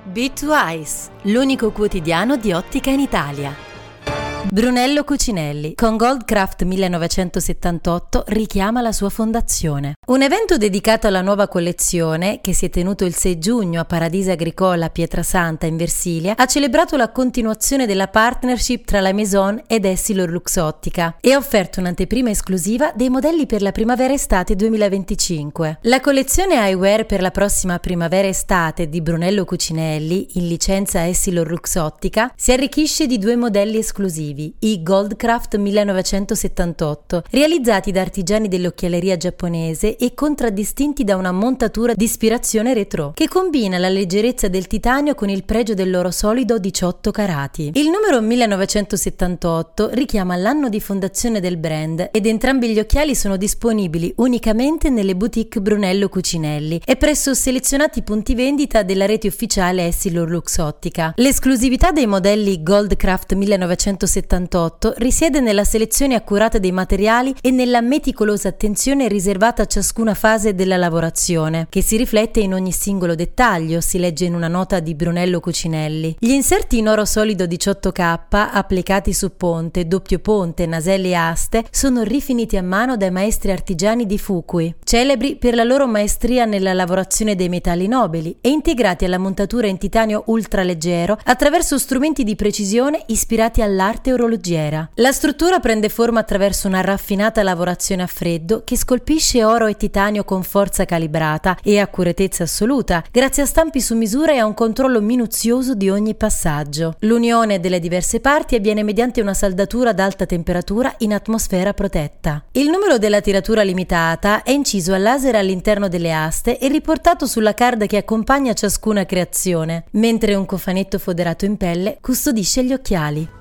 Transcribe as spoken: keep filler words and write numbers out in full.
B due Eyes, l'unico quotidiano di ottica in Italia. Brunello Cucinelli, con Goldcraft millenovecentosettantotto, richiama la sua fondazione. Un evento dedicato alla nuova collezione, che si è tenuto il sei giugno a Paradise Agricole a Pietrasanta in Versilia, ha celebrato la continuazione della partnership tra la Maison ed Essilor Luxottica e ha offerto un'anteprima esclusiva dei modelli per la primavera-estate duemilaventicinque. La collezione eyewear per la prossima primavera-estate di Brunello Cucinelli, in licenza Essilor Luxottica, si arricchisce di due modelli esclusivi, i Goldcraft millenovecentosettantotto, realizzati da artigiani dell'occhialeria giapponese e contraddistinti da una montatura di ispirazione retro, che combina la leggerezza del titanio con il pregio dell'oro solido diciotto carati. Il numero millenovecentosettantotto richiama l'anno di fondazione del brand ed entrambi gli occhiali sono disponibili unicamente nelle boutique Brunello Cucinelli e presso selezionati punti vendita della rete ufficiale Essilor Luxottica. L'esclusività dei modelli Goldcraft millenovecentosettantotto risiede nella selezione accurata dei materiali e nella meticolosa attenzione riservata a ciascuna fase della lavorazione, che si riflette in ogni singolo dettaglio, si legge in una nota di Brunello Cucinelli. Gli inserti in oro solido diciotto K, applicati su ponte, doppio ponte, naselli e aste, sono rifiniti a mano dai maestri artigiani di Fukui, celebri per la loro maestria nella lavorazione dei metalli nobili, e integrati alla montatura in titanio ultraleggero attraverso strumenti di precisione ispirati all'arte orologiera. La struttura prende forma attraverso una raffinata lavorazione a freddo che scolpisce oro e titanio con forza calibrata e accuratezza assoluta, grazie a stampi su misura e a un controllo minuzioso di ogni passaggio. L'unione delle diverse parti avviene mediante una saldatura ad alta temperatura in atmosfera protetta. Il numero della tiratura limitata è inciso a laser all'interno delle aste e riportato sulla card che accompagna ciascuna creazione, mentre un cofanetto foderato in pelle custodisce gli occhiali.